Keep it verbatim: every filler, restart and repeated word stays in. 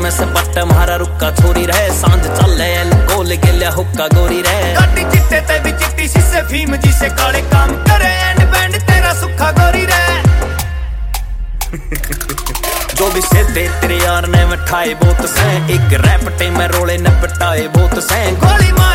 में से पट्ट मारा रुक्का छोरी रहे सांझ चले गोल गेलिया हुक्का गोरी रहे गाड़ी चिट्टे ते भी चिट्टी शीशे फीम जिसे काले काम करे एंड बैंड तेरा सुखा गोरी रहे जो भी सीधे तेरे यार ने मिठाए बोत से एक रैपटे में रोले न पिटाए बोत से गोली मार